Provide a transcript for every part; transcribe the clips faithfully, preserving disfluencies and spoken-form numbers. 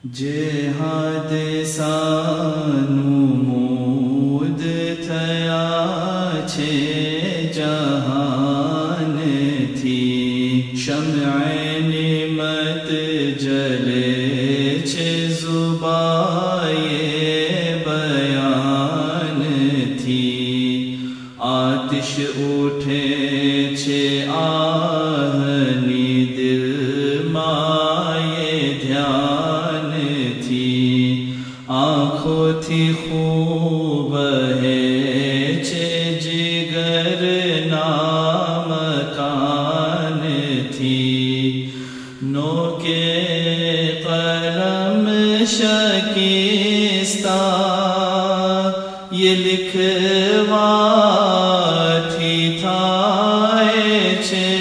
جہاد سانو مود تھیا چھے جہان تھی شمع نعمت جلے چھے زبائے بیان تھی آتش اٹھے چھے آہنی دل مائے دھیان تھی آنکھوں تھی خوب ہے چھے جگر نام کان تھی نو کے قلم شکستہ یہ لکھوا تھی تھائے چھے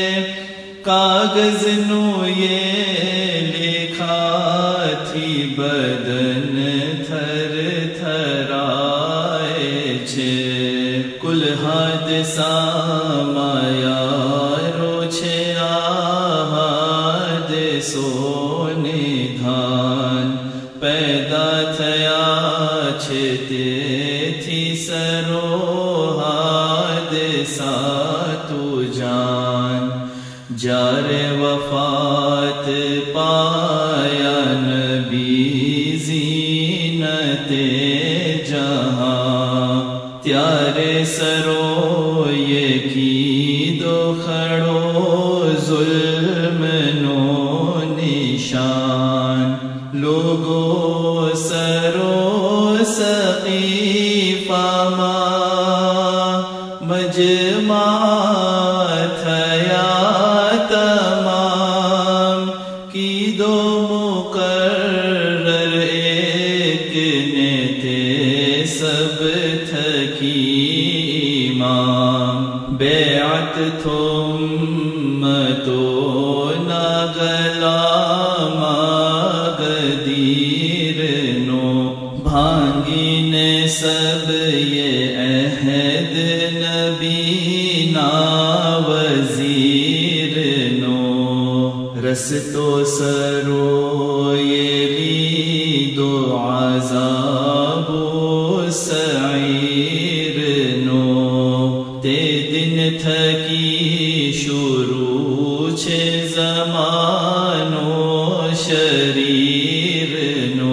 کاغذ نو یہ لکھا تھی بدن تھر تھرائے چھے کل حادثہ مایا رو چھے آہاد سونے دھان پیدا تھیا چھے تے تھی سرو حادثہ تو جان جار وفات پایا نبی زینت جہاں تیارے سرو یہ کی دو کھڑو ظلم نو نشان لوگو سرو سقیفہ ما مجمع تھیا تمام کی دو مقرر ایک نے تھے سب تھکی امام بیعت تھم تو نہ گلا ماغدیر نو بھانگی نے سب یہ عہد نبی نا وزیر نو رس تو سرو یہ لی دو عذاب سعیر نو تے دن تھکی شروع چھے زمانو شریر نو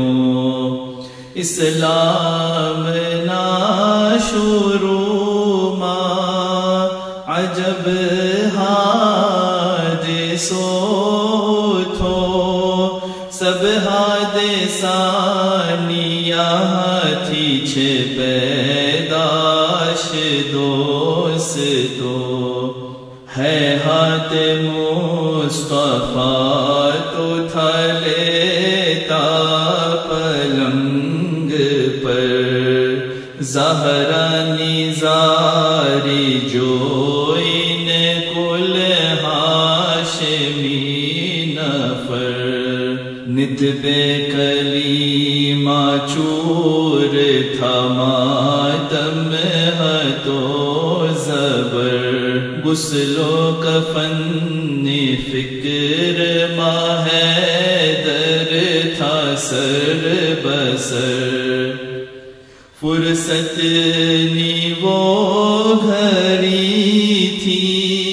اسلام نا شروع ما عجب حادثو تھو سب حادثانیہ تھی چھے پیداش دوستو ہے ہاتھ مصطفیٰ تو تھا لیتا پلنگ پر زہرا نزاری جو ان کل ہاشمی نفر ندب کلیمہ چور تھا ماتم تو زبر غسل و کفن فکر ماں حیدر تھا سر بسر فرصت نی وہ گھڑی تھی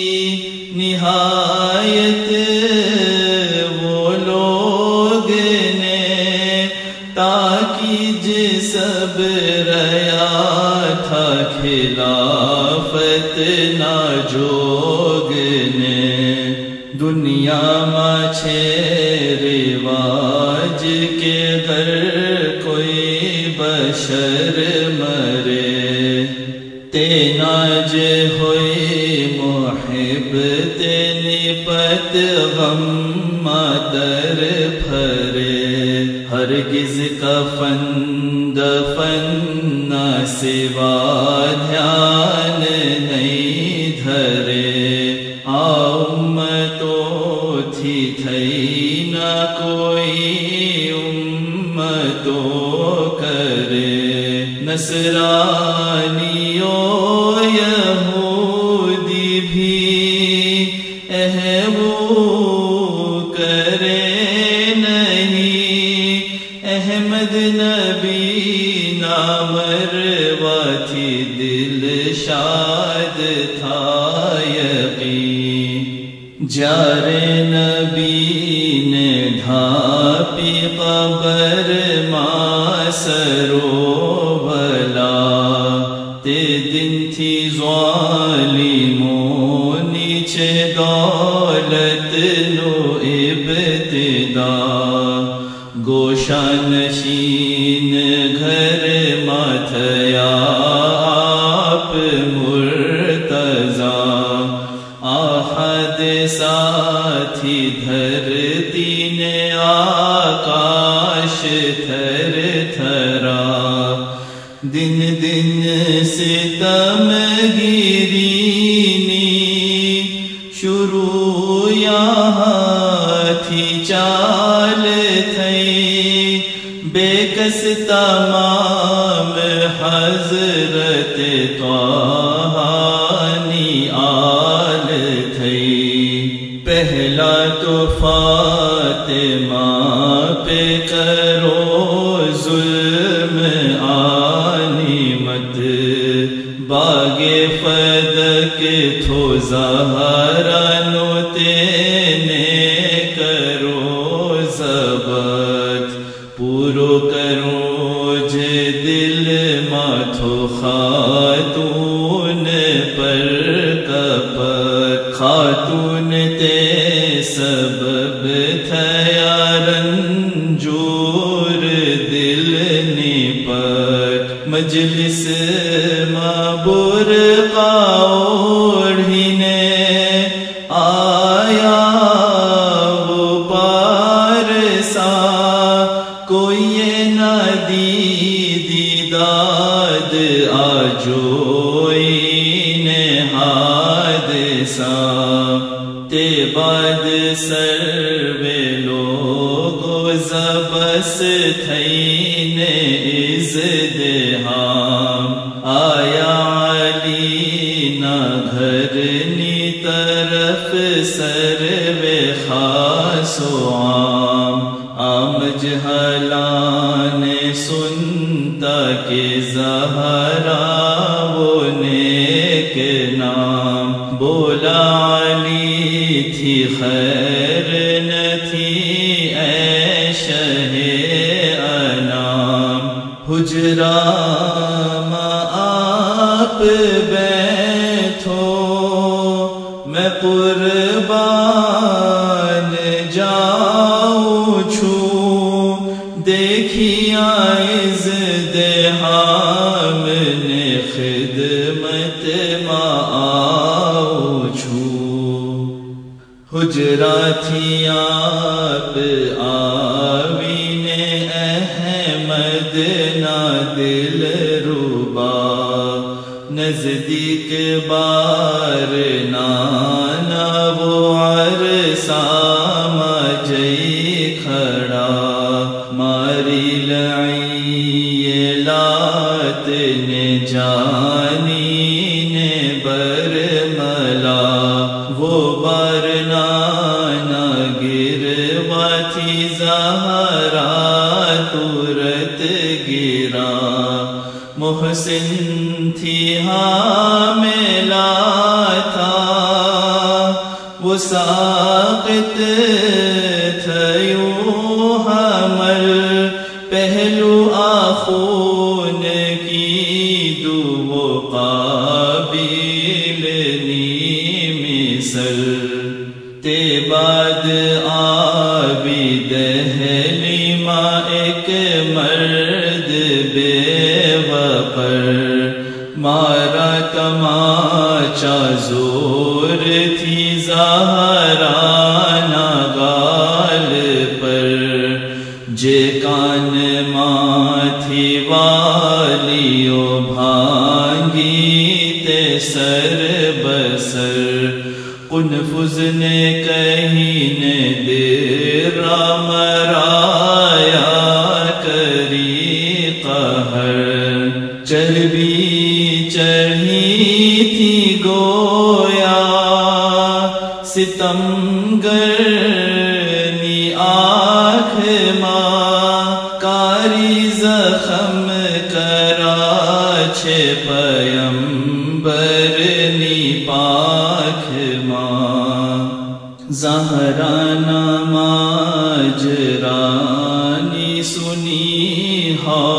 نہایت وہ لوگ نے تاکہ سب ریا تھا خلافت نہ جوگ نے دنیا میں چھے رواج کے در کوئی بشر مرے تینا جے ہوئی محب تینی پت غم مادر پھرے ہرگز کفن دفن نہ سوا دھیان نہیں دھرے امتوں تھی تھئی نہ کوئی امتوں کرے نصرانیوں یہودی بھی اہو کرے نہیں نبی نامروا تھی دل شاد تھا یقین، جار نبی نے ڈھانپی قبر ماں سرو بلا، تے دن تھی ظالموں نیچے دولت نو ابتدا، گوشہ نشین گھر ماتھیا آپ مرتضی، آحد ساتھی دھرتی نے آکاش تھر تھرا، دن دن ستم گیرینی شروع یہاں تھی چال تھئی، بے کس تمام حضرت طٰہٰ نی آل تھئی، پہلا تو فاطمہ پہ کرو ظلم آنی مت، باغ فدق تھو زہرا نو تینے کرو ضبط، پورو کرو جے دل ماتھو خاتون پر کپت، خاتون تے سبب تھیا رنجور دل نپٹ، مجلس مابر اوڑھینے آیا وہ پارسا، کوئی نہ دی داد آجوئی نے حادثہ، تے بعد سروے لوگو زبس تھینے ازدحام، آیا علی نا گھر نی طرف سروے خاص و عام، عام جہلان سنتا کہ زہرا وہ نیک نام، بولا علی تھی خیر نہ تھی اے شہ انام، حجرہ میں آپ بیٹھو میں قربان جاؤں چھوں، دیکھیا ازدحام نے خدمت میں آؤ چھوں، حجرہ تھی آپ آوین احمد نا دل ربا، نزدیک بار نانا وہ عرصہ جئی کھڑا، ماری لعی لات نے جانی نے برملا، وہ بار نانا گروا تھی زہرا تورت گرا، محسن تھی حاملہ تھا وہ ساقط تھیوں حمل، پہلو آخون کی دو قابل نی مثل، تے بعد آبی دہلی ماں ایک مرد بے وقر، مارا تماچا زور تھی زہرا ناگال پر، جے کان ماں تھی والیو بھانگی تے سر بسر، قنفذ نے کہیں نے دیر مرایا کری قہر، چربی چڑھی تھی گویا ستمگر نی آنکھ ماں، کاری زہرانہ ماجرانی سنی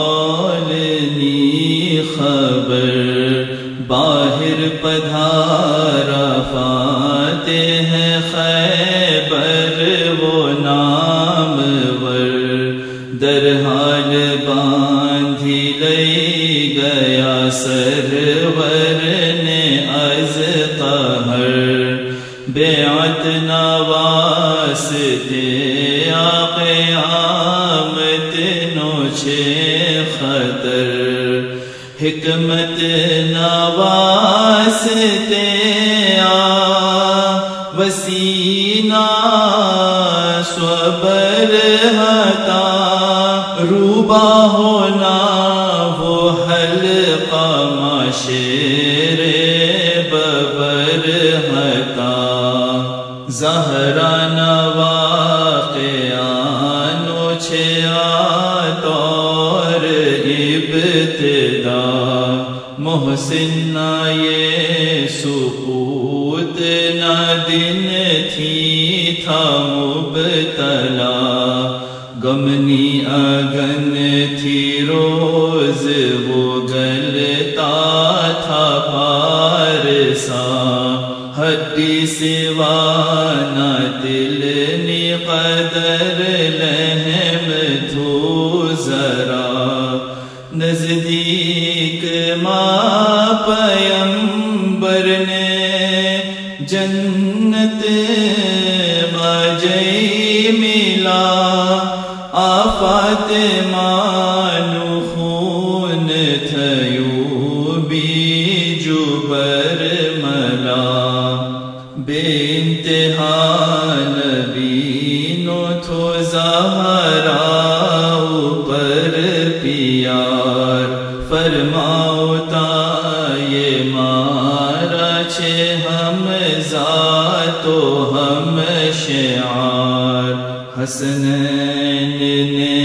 حالنی خبر، باہر پدھارا فاتح خیبر وہ نامور، در حال باندھی لئی گیا سرور نے از قہر، بیعت نواستے آ قیامت نوچے خطر، حکمت نواستے آ وسینہ صبر ہتا، روبا ہونا وہ حلقہ معاشر ببر ہتا، زہرانہ واقعانو طور ابتدا، محسن نہ یہ سقوط نہ دن تھی تھا مبتلا، غمنی اگن تھی روز وہ گلتا تھا پارسا، ہڈی سوا نہ دل نی قدر لہم تھو ذرا، نزدیک ماں پیمبر نے جنت مجئی ملا، آفات مانو خون تھیو بی جبر ملا، بے انتہا نبینو تھو زہرا اوپر پیار، فرماؤ تا یہ مارا چھے ہم ذاتو ہم شعار، حسنین نے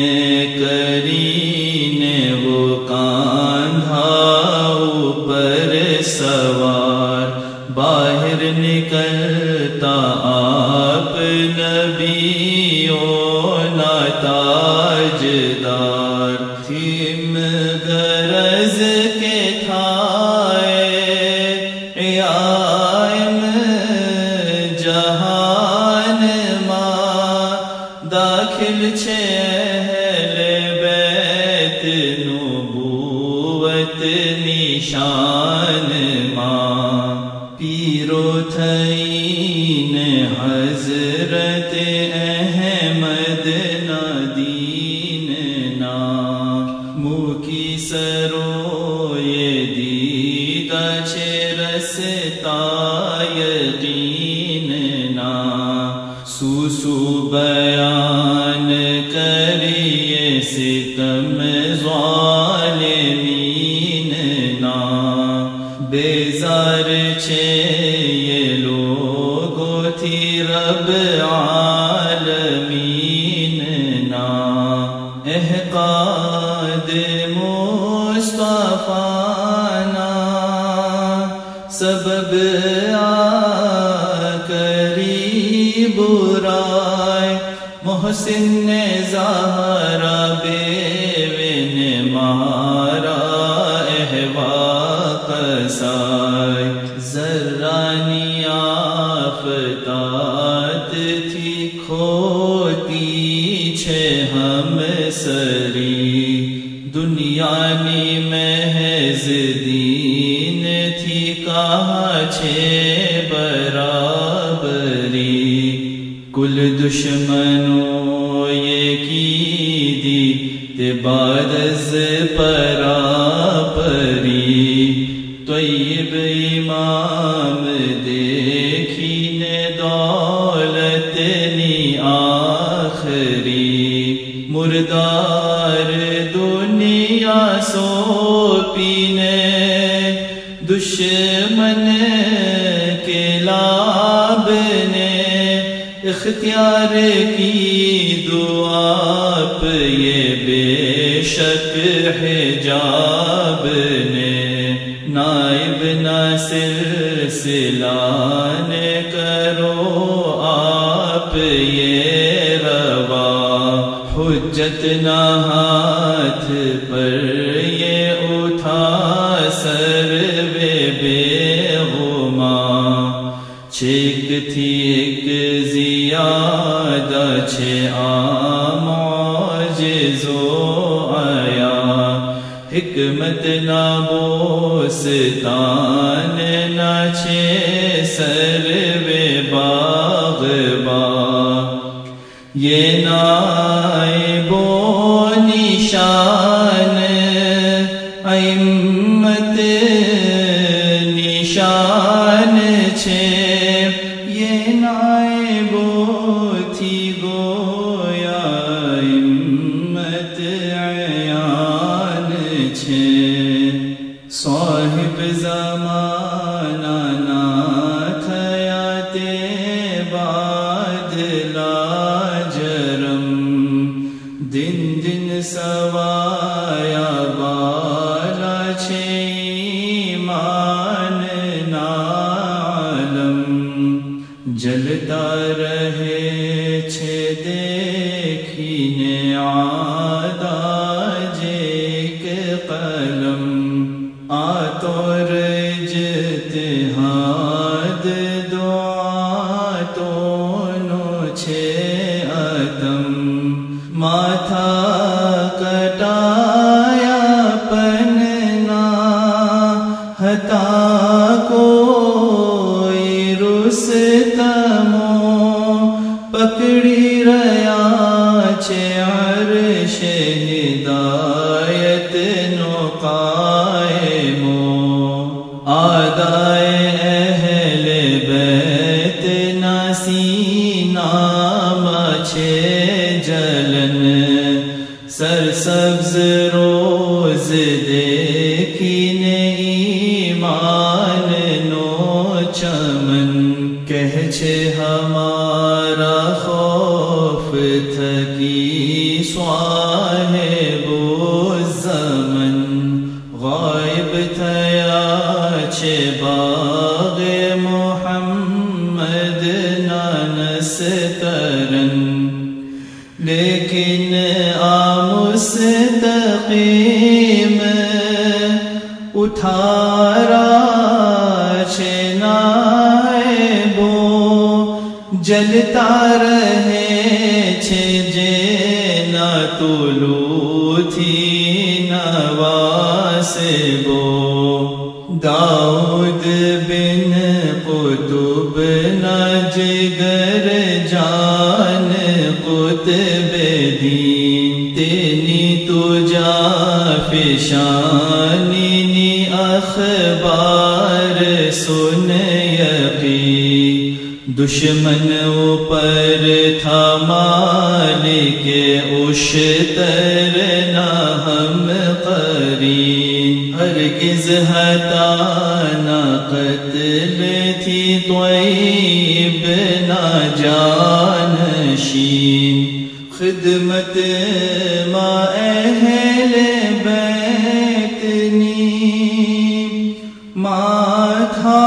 کرین وہ کاندھا اوپر سوار، باہر نکلتا آپ نبیوں نا تاجدار، تھیم غرض کے تھائے عیائم جہان ماں، داخل چھے اہل بیت نبوت نشان ماں، پیرو تھین حضرت احمد نادین نا، منہ کی سرو یہ دیدہ چھے رستا یقین نا، سو سو بیان کریے ستم ظالمین نا، بیزار چھے یہ لوگو تھی رب عالمین نا، احقاد مصطفیٰ نا سبب آ قریب رائے، محسن نے زہرا بیوین مارا احوا قصائے، ذرانی آفتات تھی کھوتی چھے ہم سری، دنیا نی محض دین تھی کہاں چھے برابری، کل دشمنوں یہ کی دی تباد از پراپری، طیب امام دیکھین دولت نی آخری، مردار دنیا سو پینے دشمن کے لاب نے، اختیار کی دعا پہ یہ بے شک حجاب نے، نائب نہ سلسلہ نے کرو آ یہ روا، حجت نہ ہاتھ پر یہ اٹھا سر وے بے غما، چیک تھی ایک زیادہ چھ عام معجز و آیا، حکمت نہ بوستان نہ چھ سر وے باغ با، یہ نائب و نشان ائمت نشان چھے، یہ نائب تھی گویا ائمت عیان چھے، صاحب زمانہ نہ تھیاتے بعد لاجرم، دن دن سوایا بالا چھے ایمان نعلم، جلتا رہے چھے دیکھینے عاداج ایک قلم، آتور اجتہاد دعا تونو چھے اتم، ماتھا کٹایا پننا ہتا کوئی رستمو، پکڑی ریا چھے عرش ہدایت نو قائمو، آدائے اہل بیت ناسی نام چھے جلن، سرسبز روز دیکھینے ایمان نو چمن، کہہ چھے ہمارا خوف تھکی صاحب الزمن، غائب تھیا چھے باغ محمد نانسترن، لیکن مستقیم اٹھارا چھے نائبو، جلتا رہے چھے جینا طلوع تھی نواسبو، داؤد بن قطب نہ جگر جان قطب دین، تینی تجا فشانی نی اخبار سن یقی، دشمن اوپر تھا مالک اشتر نہ ہم قرین، ہرگز ہتا نہ قتل تھی طیب نہ جانشین، خدمت ما اہل بیت نی ما تھا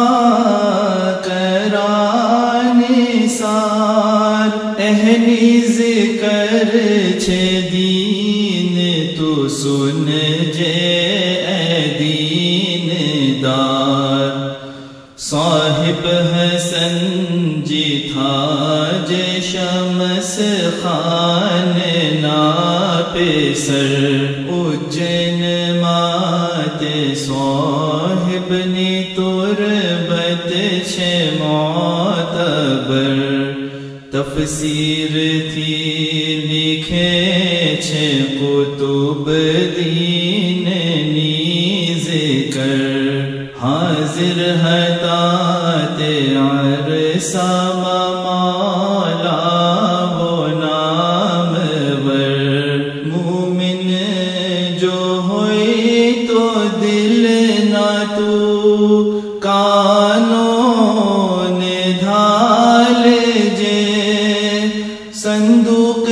کرانی سار، اہلی ذکر چھے دین تو سن جے اے دین دار، صاحب حسن جی تھا جے شمس خان ناپسر، اجین مات صاحب نی تربت چھے معتبر، تفسیر تھی لکھے چھے قطب دین نی ذکر، حاضر ہتا تے عرصہ مالا وہ نام ور، مومن جو ہوئی تو دل نہ تو کانوں نے ڈھال جے، صندوق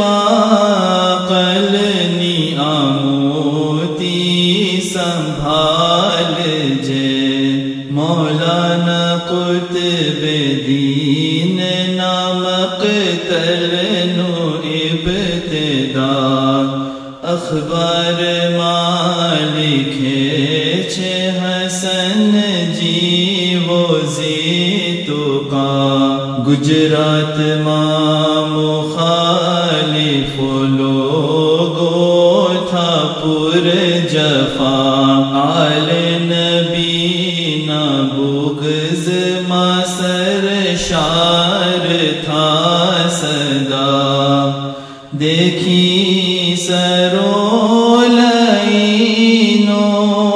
ماقل نی آموتی سنبھال جے، مولانا قطب دین نامق نو ابتدا اخبار مالک چھے حسن جی وہ زیتو کا گجرات ماں مخالف لوگو تھا پر جفا آل نبی نہ بغض ما سرشار تھا صدا دیکھی سرولینو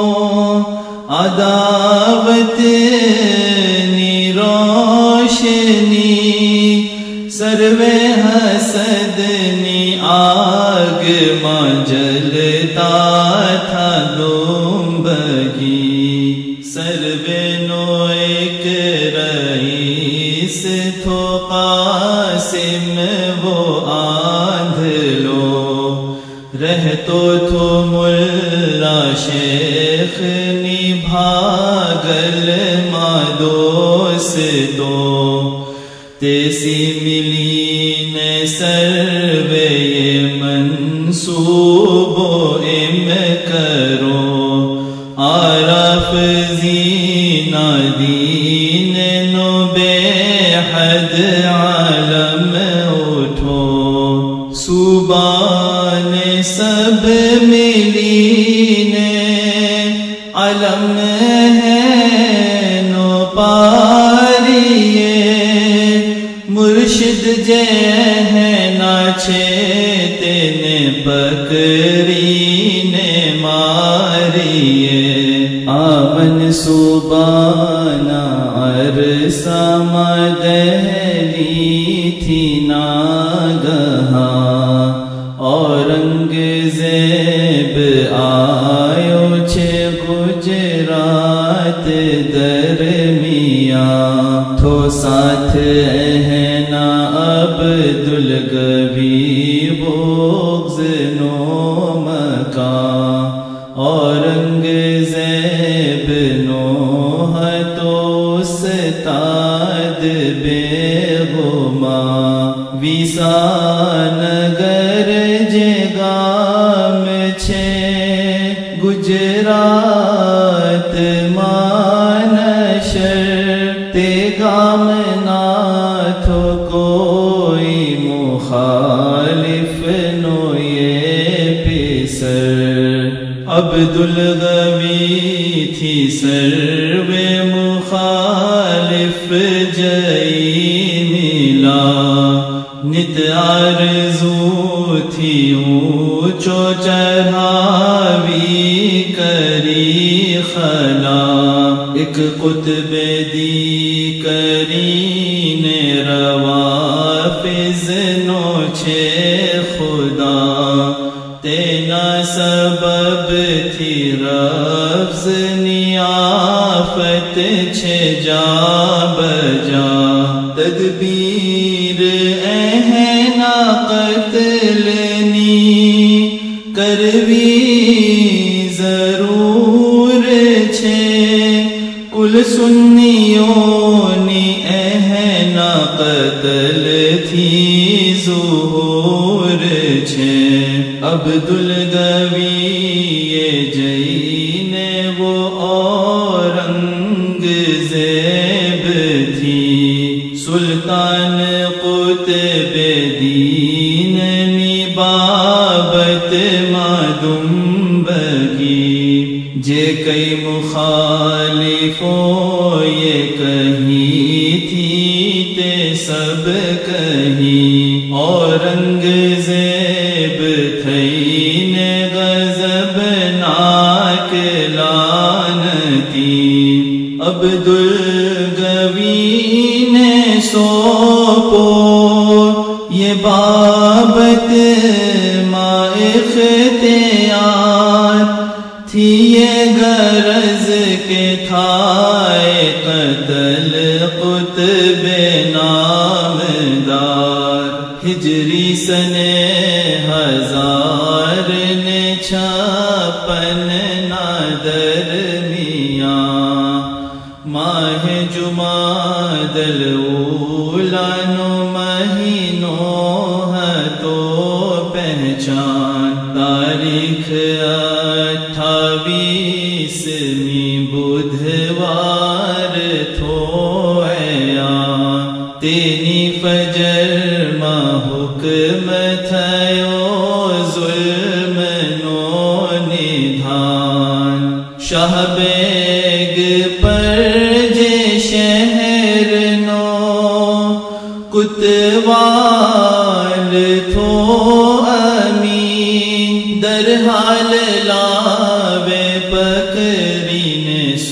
عداوت نی روشنی سروے حسد نی آگ ماں جلتا تھا دنبگی سروے نو ایک رئیس تھو قاسم وہ آندھ لو رہتو تھو ملا شیخ نی بھاگل ماں دوستو تیسی ملی نے سروے منصوب و ام کرو عارف زینا دین نو بے حد عالم اٹھو صوبان سب ملی نے علم ہے نو پاریے مرشد جے ہے ناچے تینے پکری نے ماریے آمن صوبانا عرصہ مدہلی تھی ناگہاں اورنگزیب آیو چھے گجرات درمیاں تھو ساتھ ہے نا عبدالگوی بغض نو مکان اورنگزیب نو ہتو استاد بے گما ویسانگر جے گام چھے گجرات مانشر تے گام ناتھو کوئی مخالف نو یہ پیسر عبدالغوی تھی سروے مخالف جئی ملا نت آرزو تھی اونچو چڑھاوی کری خلا ایک قطب دی کرین روافظ نو چھے خدا تینا سبب تھی رفض نیافت چھے جا بجا تدبیر اہنا قتلنی کروی ضرور چھے کل سنیونی اہنا قتل تھی ظہور چھے عبدالغوی یہ جین وہ اورنگزیب تھی سلطان قطب دین نی بابت مادمبگی جے کئی مخالفوں یہ کہی تھی تے سب کہی اورنگزیب تھین غضب ناک لعنتی عبدالغوی نے سوپو یہ بابت ما اختیار تھی یہ غرض کے تھائے قتل قطب نامدار ہجری سنے ہزار نے چھپن نادر میاں ماہ جمادی الاولیٰ نو مہینوں بیسمی بدھوار تھویا تینی فجر ما حکم تھیو ظلم نو نidھان شاہ بیگ پر جے شہر نو کتوال تھو امین در حال لاوے پکرین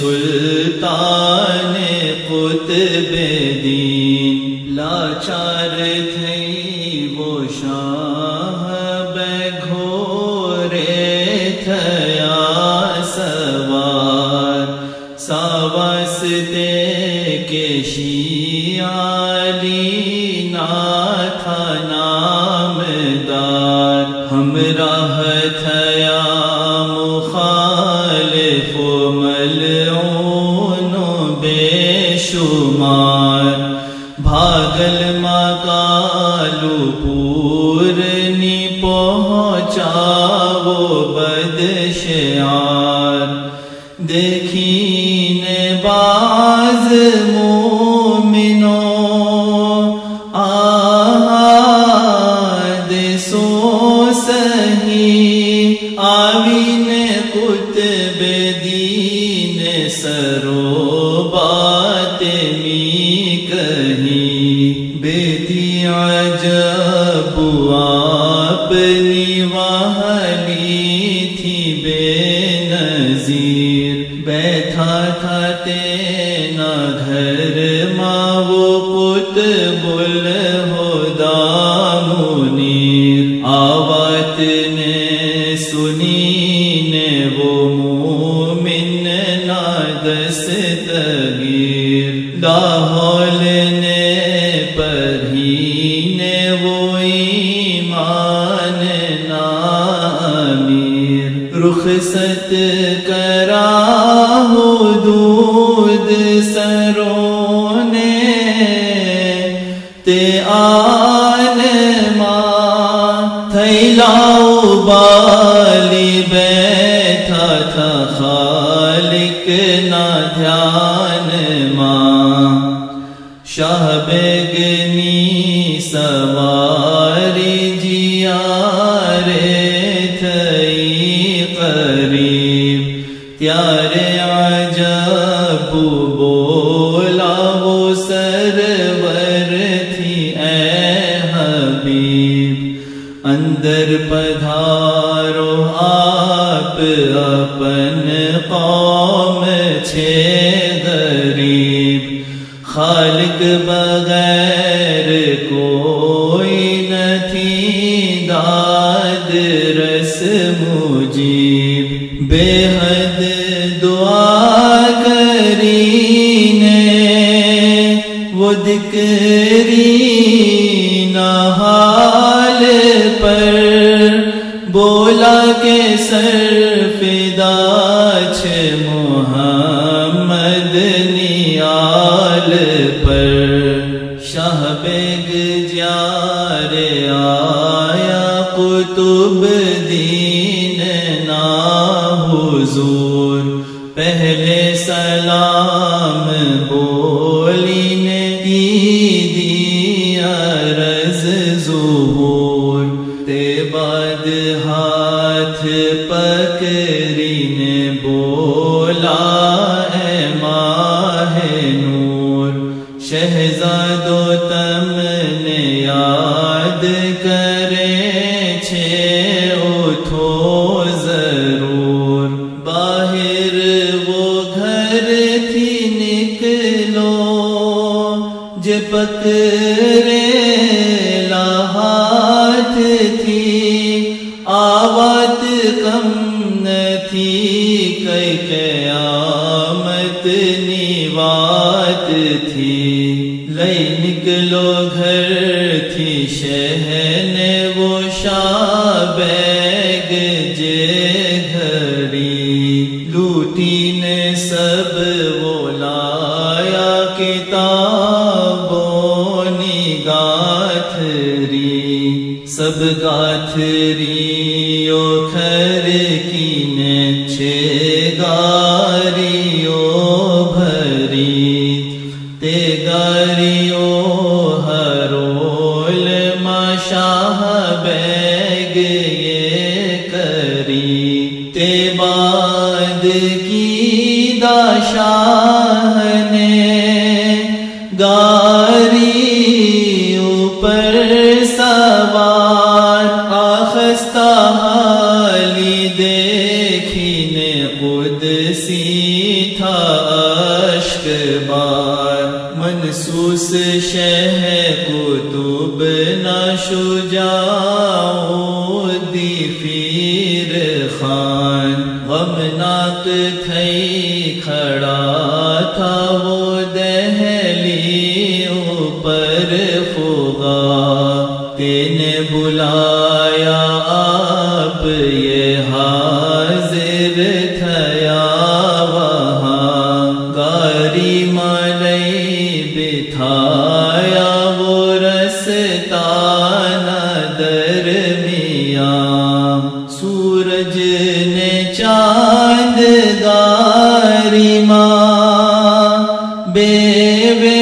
سلطان قطب دین لاچار تھئی وہ شاہ بے گھوڑے تھیا سوار ساواستے کے شیعالی ناتھا نامدار ہمراہ تھیا مخالف ملعون بے شمار بھاگل مکالو پورنی پہنچا وہ بد شعار دیکھین باز مومنوں آہاد سو سہی آوین قطب دین سرو بات می کہی بیتی عجب اپنی وحلی تھی بے نظیر بیٹھا تھا تینا گھر ماں وہ قطب الہدی منیر آوات نے سنی نے وہ مومن نادستگیر لاحول نے پڑھی نے وہ ایمان نامیر رخصت کرا حدود سروں نے تے آن ماں تھیلاؤ بالی بیٹھا تھا خالق نہ دھیان ماں شاہ بیگنی سواری جیارے تھئی قریب تیارے عجب بولا وہ سرور تھی اے حبیب اندر پدھارو آپ اپن قوم چھے غریب خالق بغیر کوئی نہ تھی داد رس مجیب بے حد دعا کرینے وہ دکرین حال پر بولا کے سر فدا چھ محمد نیال پر شاہ بیگ جار آیا قطب دین نا حضور پہلے سلام بولی نے عیدی عرض ظہور تے بعد ہاتھ پکری نے بولا اے ماہ نور شہزادو تم نے یاد کرے چھے اٹھو ضرور باہر وہ گھر تھی نکلو جے پکرے ہاتھ تھی آوات کم نہ تھی کئی قیامت نیوات تھی لئی نکلو گھر تھی شہن وہ شاہ بیگ جے گھری لوٹی نے سب وہ لایا کتابوں نگاتھری سب گاتھری او کھر کی نے چھے گا شاہ بیگ یہ کری تے بعد کی دا شاہ نے گاری اوپر سوار آخستہ حالی دیکھینے قدسی تھا اشک بار منسوس شہ کتب نہ شجاع دی پیر خان غمناک تھئی کھڑا تھا وہ دہلی اوپر فغا تینے بلایا آپ یہ حاضر تھیا وہاں گاری ملئی بٹھایا وہ رستان درمیاں سورج نے چاند گاری ماں بے بے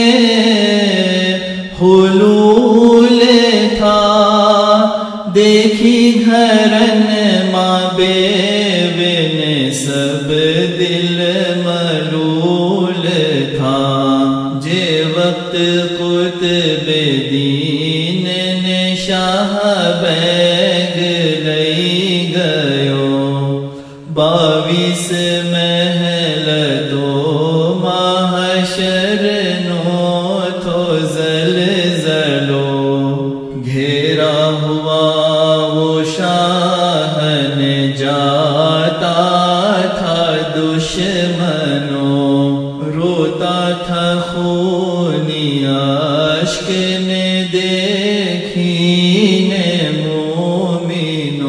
حلول تھا دیکھی گھرن ماں بے بے نے سب دل ملول تھا جے وقت قطب دین نے شاہ بیگ لئی گیو باویس محل دو محشر نو تھو زلزلو گھیرا ہوا وہ شاہ نے جاتا تھا دشمنوں روتا تھا خونی اشک نے دیکھی نے مومنوں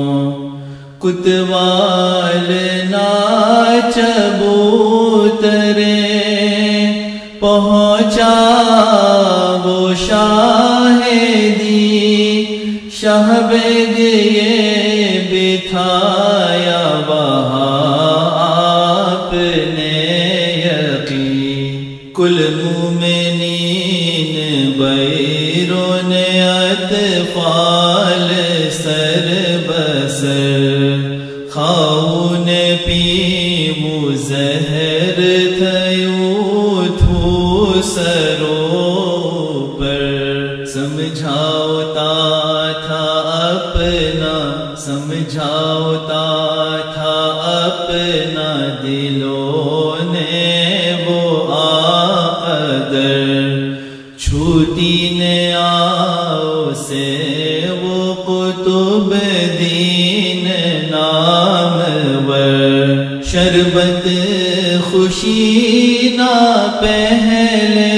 کتوال ناچ بوترے پہنچا وہ شاہ دی شاہ بیگ یہ بٹھایا وہاں آپ نے یقین کل مومنین بیرون اطفال سر بسر خون پی وہ زہر تھیو تھو سرو پر سمجھاؤتا تھا اپنا سمجھاؤتا تھا اپنا دلوں نے وہ آقدر چھوٹی نے آؤ سے وہ قطب دین نامور شربت خوشی نہ پہلے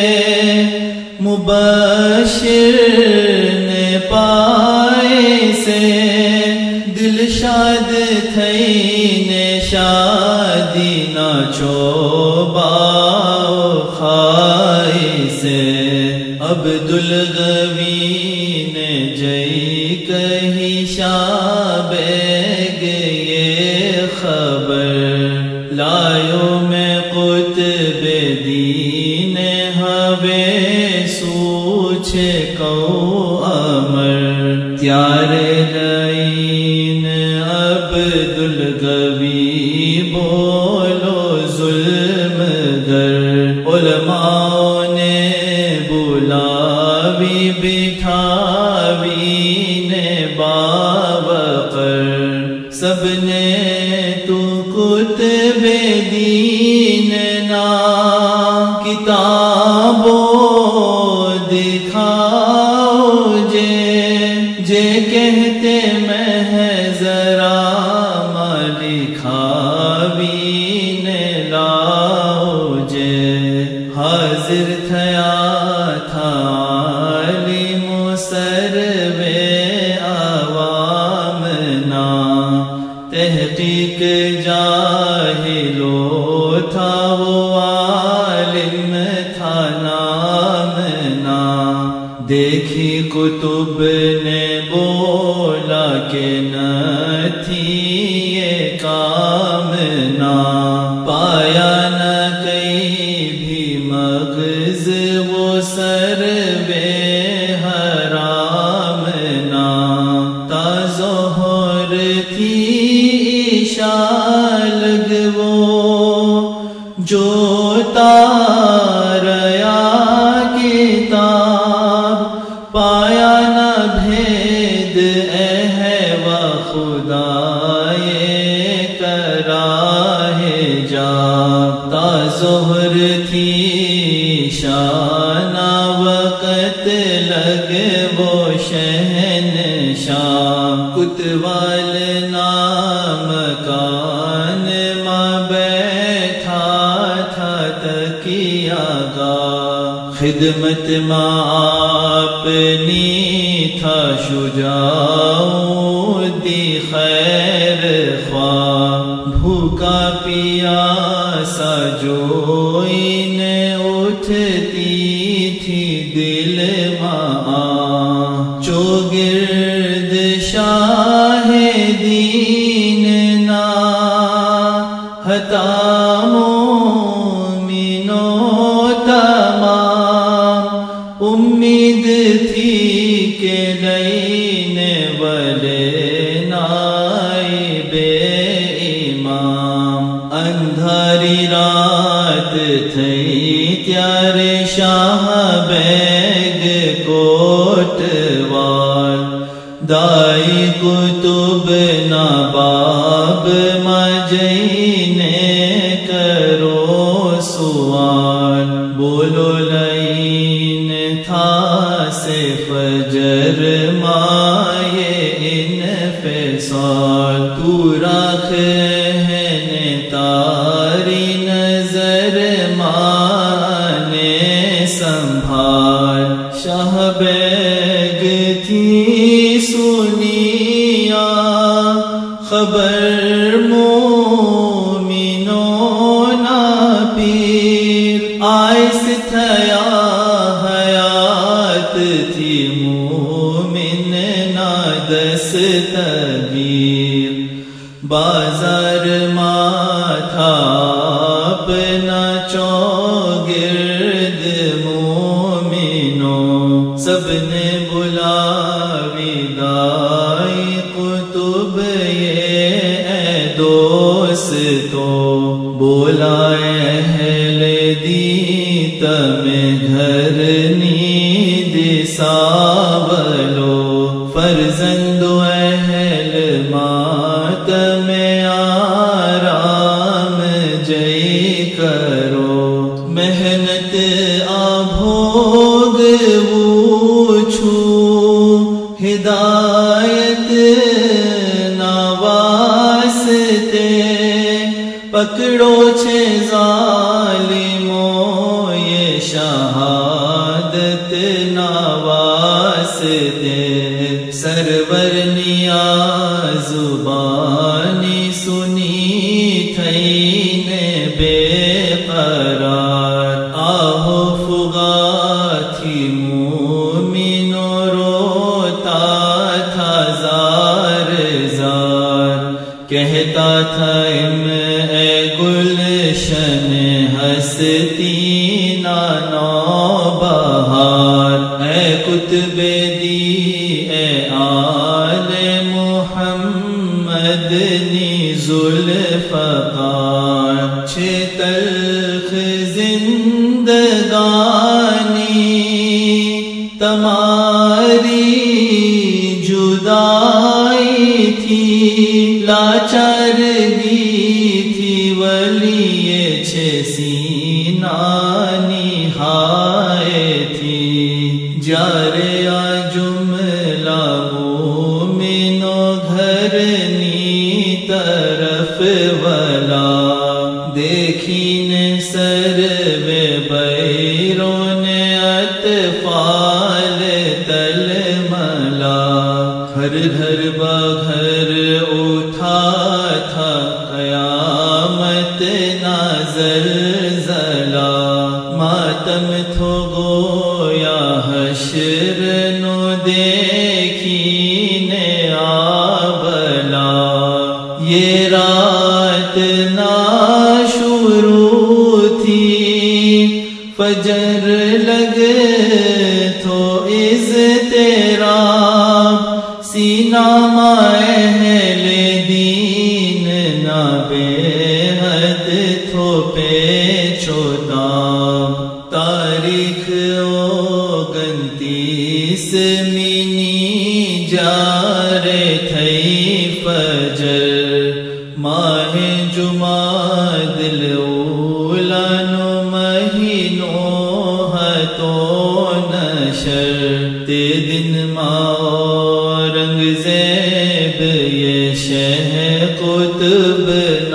مبشر نے پائے سے دل شاد تھئی نے شادی نہ چوبا خائی سے عبدالغوی نے جئی کہی شاہ بیگ یہ خبر لایو میں قطب دین ہوے سوچ کو امر تیار لین عبدالغوی بولو ظلم گر علماء نے بلاوی بٹھاوی نے باوقر سب نے تو کتب دین نا کتابوں دکھاؤ جے جے کہتے میں ذرا لکھاوی نے لاؤ جے حاضر تھیا تھا عالم سروے عوام نا تحقیق جاہلو تھا وہ عالم تھا نام نا دیکھی کتب نے بولا کہ نہ تھی یہ کام نا پایا نہ کہیں بھی مغز وہ سروے حرام گرد اے ہے و خدائے کراہ جا تا ظہر تھی شانہ وقت لگ وہ شہنشاہ کتوال نام کان ماں بیٹھا تھا تکیہ گا خدمت ماں اپنی تھا شجاع دی خیر خواہ بھوکا پیاسا جو انہیں اٹھتی تھی دل ماں چوگرد شاہ دین نا ہتا مومنوں تمام امید تھی کہ لینے والے نائب امام اندھاری رات تھی تیار شاہ بیگ کوٹوال دائی کتب نباب مجینے کرو سوال بولو لین تھا سے فجر مائے انفصال تو راکھ ہے تاری نظر مانے سنبھال شاہ بیگ تھی سنیا خبر مومنوں نا پیر آئس تھیا حیات تھی مومن نا دستگیر بازار ماتھا اپنا چوگرد مومنوں سب نے بلا ودائی کتب یہ اے دوستو بولا اہل دیت میں گھر نید ساولو فرزند اہل مات میں آرام جئی کرو محنت آبھوگ وچھو ہدایت نواستے پکڑو چھ ظالموں یہ شہادت نواستے سرور نیاز زبانی سنی تھین بے قرار آہو فغا تھی مومنوں روتا تھا زار زار کہتا تھا ام اے گلشن ہستی نانو بہار اے کتب دی اے آل محمد نی ذوالفقار چھ تلخ زندگانی تمہاری جدائی تھی لاچار دی تھی ولی چھ سینہ نہائے تھی جارے آ جملہ مومنوں گھر نی طرف ولا دیکھین سر بے بیرون اطفال تل ملا ہر گھر بگھر اٹھا تھا قیامت نہ زلزلہ ماتم تھو گویا حشر نو دیکھین آبلا یہ رات نہ شروع تھی فجر لگے تو اضطراب سینہ اہل دین نہ بے حد تھو پیچوتا تاریخ او گنتیس منی جا یارے تھئی فجر ماہ جمادی اولانو مہینو ہتو نشر تے دن ماورنگ زیب یہ شہ قطب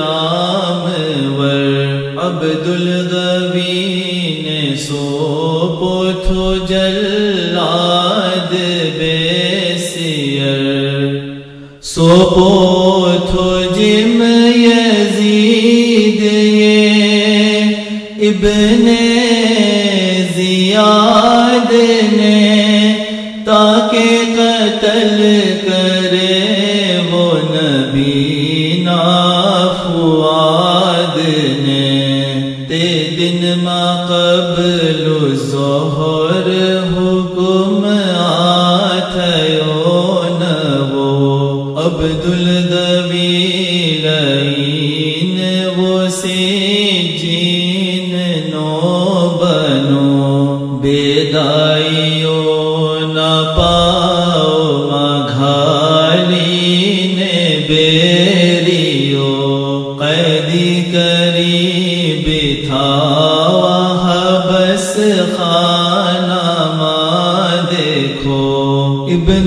نامور عبدالغوی نے سوپو تھو جلاد بے سیر سوپو تھو جم یزید یہ ابن زیاد نے تاکہ قتل کرے وہ نبی نا فؤاد نے تے دن ما قبل ظہر حکم آتھیو نو عبدالغوی لین وہ سجین نو بنو بیدائیو نہ پاؤ مگھالین بیریو قیدی قریب تھا وہاں بس خانہ ما دیکھو ابن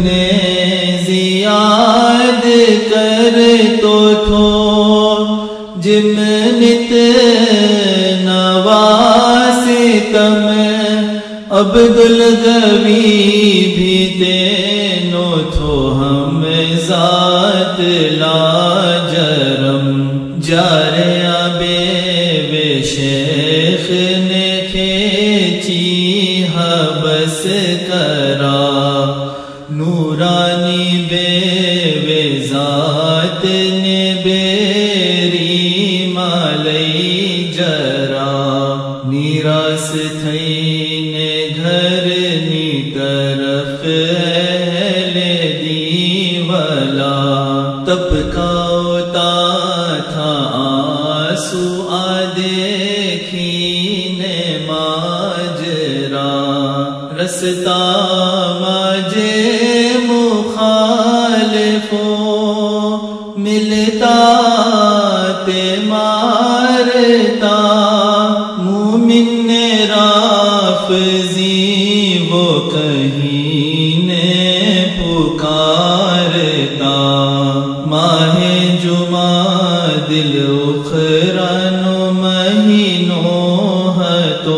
زیاد کر تو تھو جمنت نواستم عبدالغوی بھی تینو تھو ہم ذات لا جرم جاریا بے بے شیخ نے کھینچی حبس کرا نورانی بے بے ذات نے بیری مالی جرا نیراس تھینے گھر نی طرف اہل دیولا تپکاوتا تھا آنسو آدیکھینے ماجرا رستا ماجے مخالفو ملتا تے مارتا مومن رافضی وہ کہیں نے پکارتا ماہ جمادی الاخرانو مہینو ہتو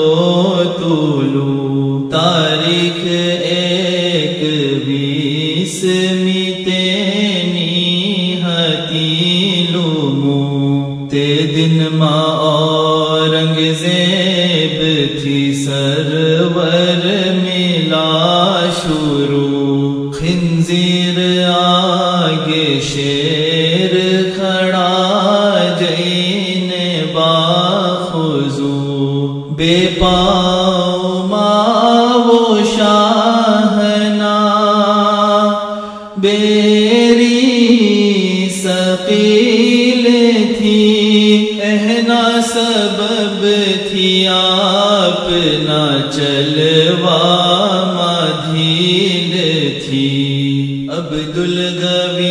طولو تاریخ ایک بیس میتینی ہتی لومو تے دن ما اورنگ زیب تھی سرور ملا شروع خنزیر آگے شیر کھڑا جین باخضو بے پاؤ ماں وہ شاہنا بیری ثقیل تھی اہنا سبب تھی آپ نہ چلوا مدھیل تھی عبدالغوی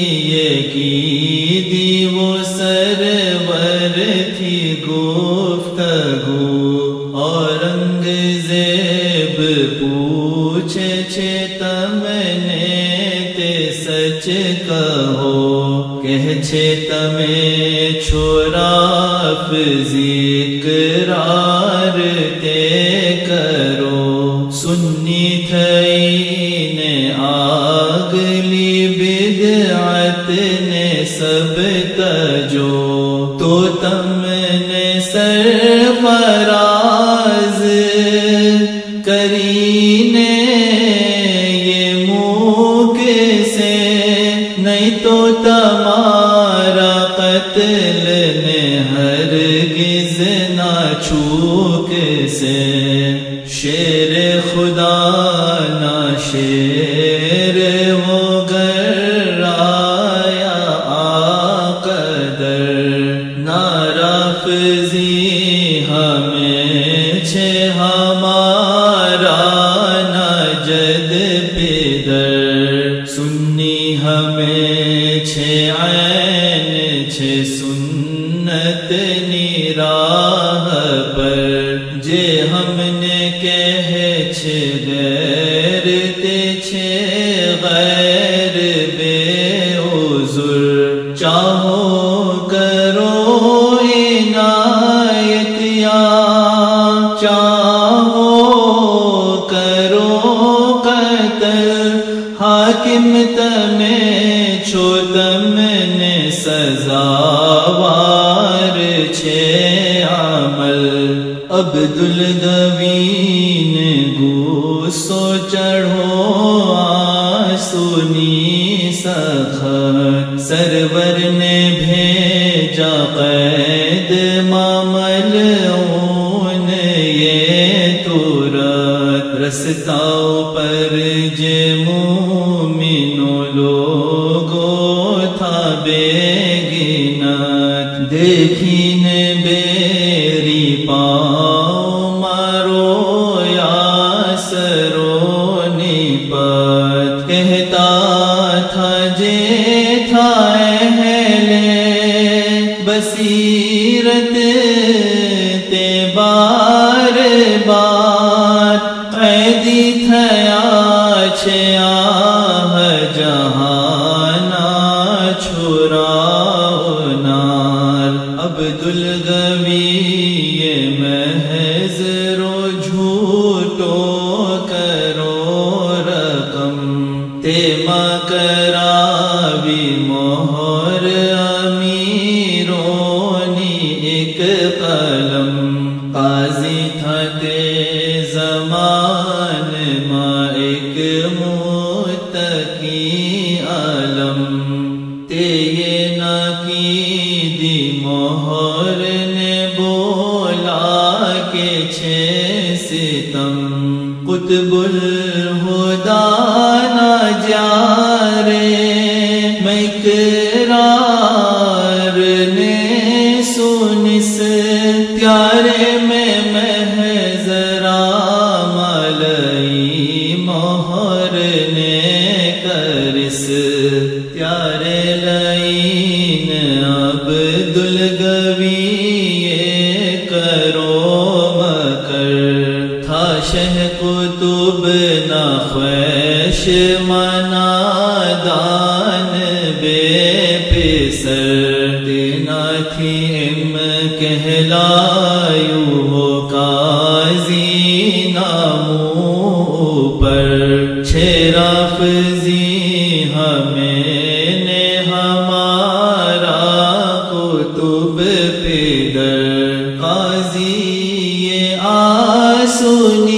کی دی وہ سرور تھی گفتگو اورنگ زیب پوچھے چھے تم نے تے سچ کہو کہ چھے تمہیں چھوڑا اقرار تے کرو سنی تھئی نے آگلی بدعت نے سب تجو تو تم نے سرفراز کرینے یہ منہ سے نہیں تو تمہارا قتل نے ہرگز نہ چھوک سے شیر خدا نہ شیر وہ گر آیا آقدر نہ رافضی ہمیں چھے ہمارا نہ جد پیدر سنی ہمیں چھ عین چھ سنت نی راہ پر جے ہم نے کہے چھ غیر تے چھ غیر بے عذر چاہو کرو عنایت یا چاہو کرو قتل حاکم تمہیں چھو تم نے سزاوار چھے عمل عبدالغوی نے غصو چڑھو آسونی سخت سرور نے بھیجا قید معمل اون یہ تورت رستاؤ پر جے مومنو لوگو تھا بے گنت دیکھین بیری پاؤ مارو یا سرو نیپت کہتا تھا جے تھا اہل بصیرت تے بار بار قیدی تھیا چھے آہ جہانا چھراؤ نار عبدالغوی یہ محض رو جھوٹو کرو رقم تیما کراوی مہر امیرونی ایک قلم قاضی تھا تے زمان ما ایک متقی علم تے یہ نہ کی دی مہر نے بولا کہ چھ ستم قطب الہدا نہ جارے میں اقرار نے سنس پیارے میں محض رام علیہ مہر نے کرس پیارے لین عبدالغوی یہ کرو مکر تھا شہ قطب نہ خویش منا دان بے پسر دینا تھی ام کہلایو ہو قاضی نامو پر چھ رافضی ہمیں نے ہمارا قطب پیدر قاضی یہ آسونی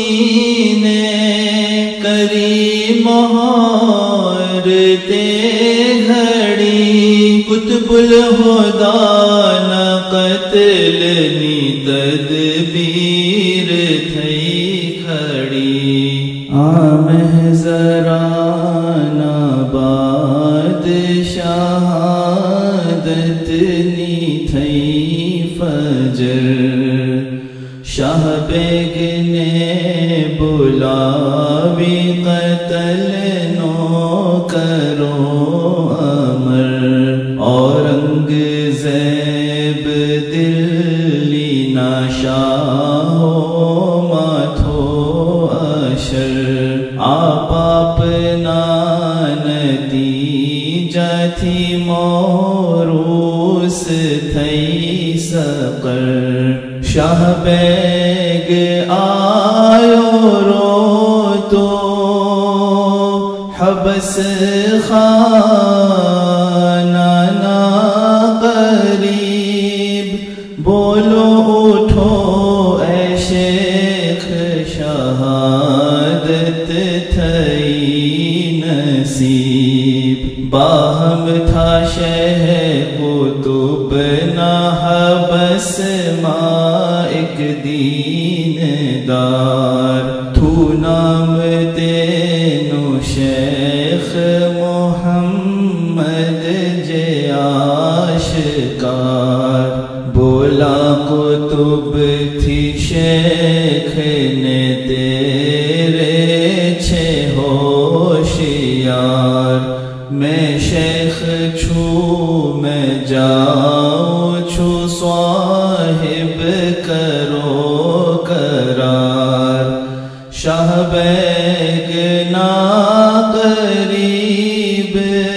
نے کری مہر تے گھڑی قطب الہدا نہ قتل نی تدبیر تھئی کھڑی محضران باد شہادت نی تھئی فجر شاہ بیگ نے بلاوی قتل نو کرو امر اورنگ زیب دلی نا شاہ ماتھو اشر آپ اپنا نتیجہ تھی موروث تھئی سقر شاہ بیگ آیو رو تو حبس خانہ نا قریب بولو اٹھو اے شیخ شہادت تھئی نصیب باہم تھا شہ قطب نہ حبس ما ایک دین دار تو نام تینو شیخ محمد جے آشکار بولا قطب تھی شیخ نے تیرے چھ ہوشیار میں شیخ چھو میں جاؤ چھو صاحب کرو قرار شاہ بیگ نا قریب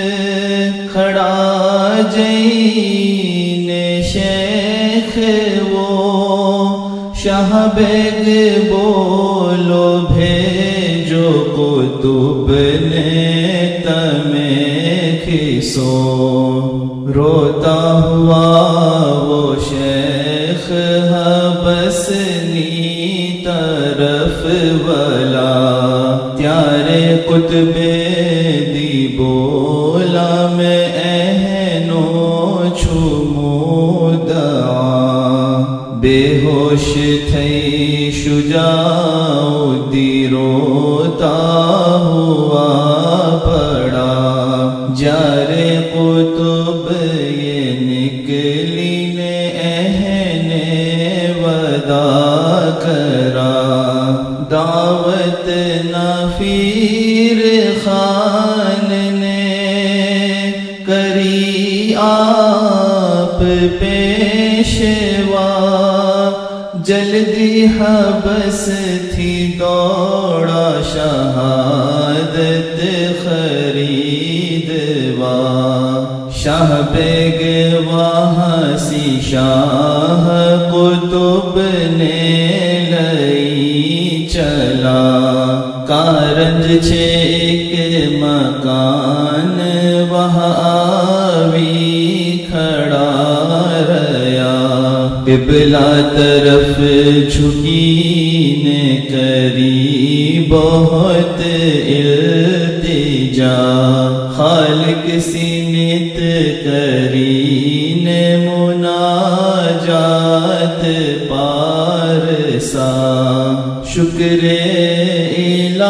کھڑا جین شیخ وہ شاہ بیگ بولو بھیجو قطب نے تمہیں کھسو روتا ہوا وہ شیخ حبسنی طرف والا تیارے قطب دی بولا میں اہنو چھو دعا بے ہوش تھئی شجاع دی روتا ہوا پڑا جارے قطب یہ نکلی نے اہن ودا کرا دعوت نفیر خان نے کری آپ پیشوا جلدی حبس تھی دوڑا شہادت خریدوا شاہ بیگ وہاں سی شاہ قطب نے لئی چلا کارنج چھے ایک مکان وہاں آوی کھڑا ریا قبلہ طرف جھکی نے کری بہت التجا خالق سینت کری نے مناجات پارسا شکر الہ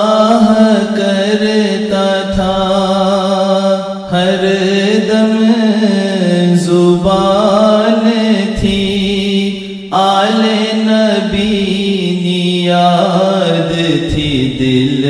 کرتا تھا ہر دم زبان تھی آل نبی یاد تھی دل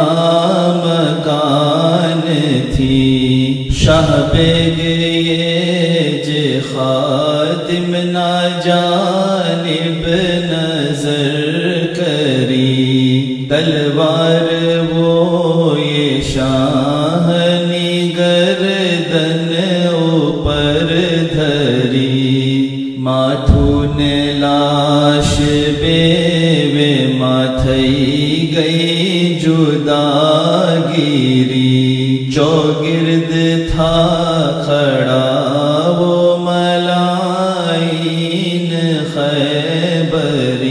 نامکان تھی شاہ بیگ یہ جے خادم نا جانب نظر کری تلوار وہ یہ شاہنی گردن اوپر دھری ماتھون لاش بے وے ماتھئی گئی جدا گیری چوگرد تھا کھڑا وہ ملائین خیبری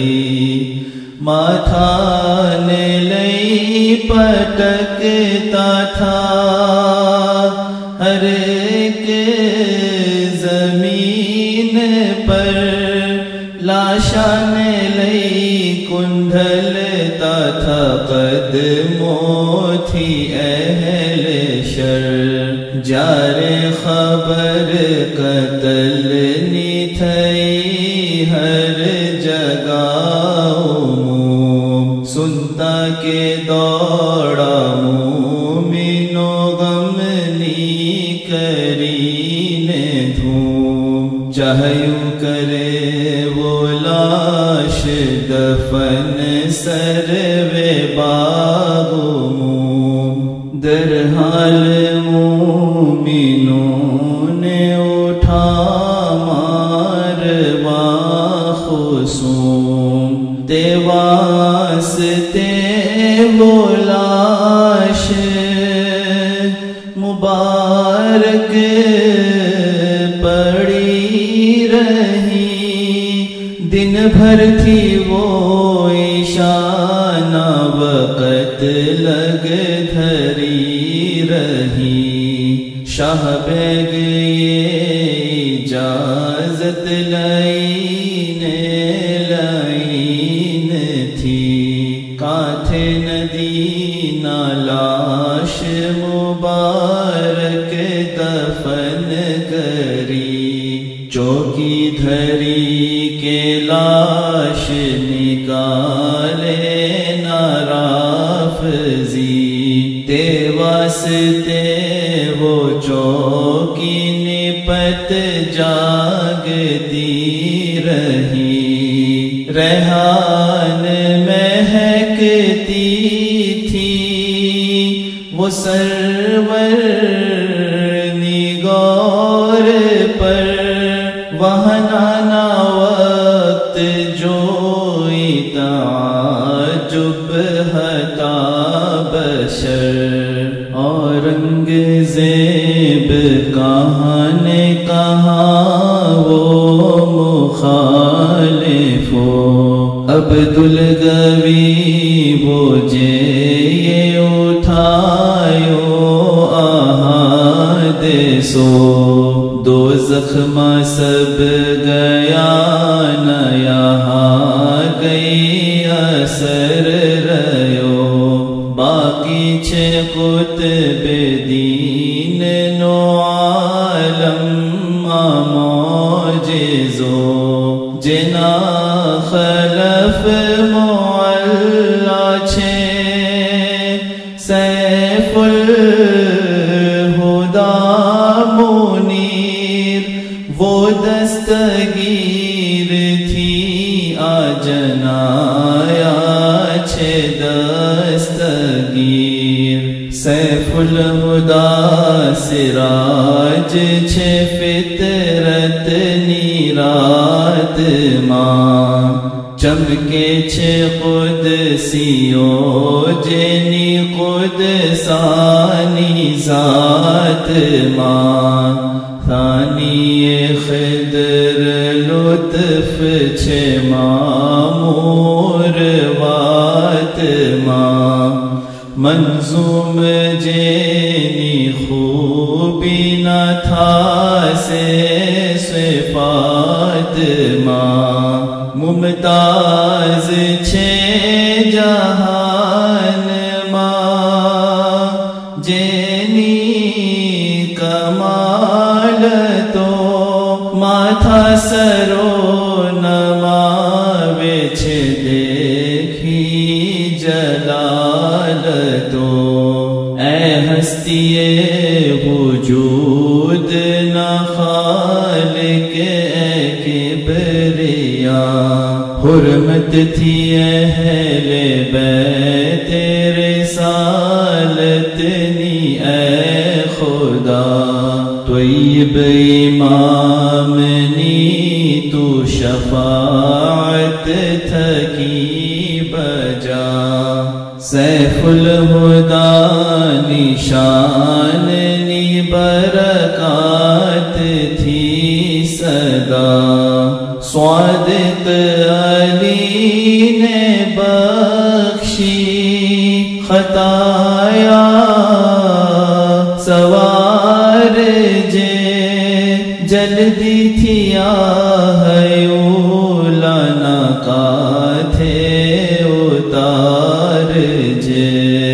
ماتھا نے لئی پٹکتا تھا ہر ایک زمین پر لاشاں نے لئی کندھلتا تھا قدموں تھی اہل شر جارے خبر قتل نی تھئی ہر جگہ عموم سنتا کے دوڑا مومنو غم نی کری نے دھوم چاہیوں کرے وہ لاش دفن سر وے باغ موم در حال مومنوں نے اٹھا ماروا خصوم دے واسطے وہ لاش مبارک پڑی رہی دن بھر تھی وہ ایشانہ وقت لگ دھری رہی شاہ بیگ یہ اجازت لائین لائین تھی کاتھے ندی نالاش مبارک دفن کری چوکی دھری کے لاش نکالے نارافزی تے واسطے وہ چوکی نپت جاگتی رہی، ریحان مہکتی تھی وہ سرور نگار پر، وہاں نانا وقت جوئی تعجب ہتا بشر، اور رنگ زیب کہاں نے کہاں وہ مخالفو، عبدالگوی وہ جے یہ اٹھایو آہاد سو، دو زخم سب گیا نہ یہاں گئی اثر رہو، باقی چھ قطب دین نو عالم معجزو، جنا خلف معلا چھے سیف الہدا منیر، وہ دستگیر تھی آجنایا چھے دستگیر، سیف الہدا سراج چھے فطرت نیرات ماں، چمکے چھے قدسیو جنی قدسانی ذات ماں، ثانی خضر لطف چھے معمور وات ماں، منظوم جینی خوبی نہ تھا سے صفات ماں، ممتاز چھے جہان ماں، جینی کمال تو ماتھا سرو نما وچ دیکھی جلال تو، اے ہستی وجود نہ خالق اے کبریا، حرمت تھی اہل بیت رسالت نی اے خدا، طیب امام نی تو شفاعت تھکی بجا، سیف الہدا نشان نی برکات تھی صدا، صادق علی نے بخشی خطایا سوار جے، جلدی تھی آہیو لانا کا تھے اتار جے،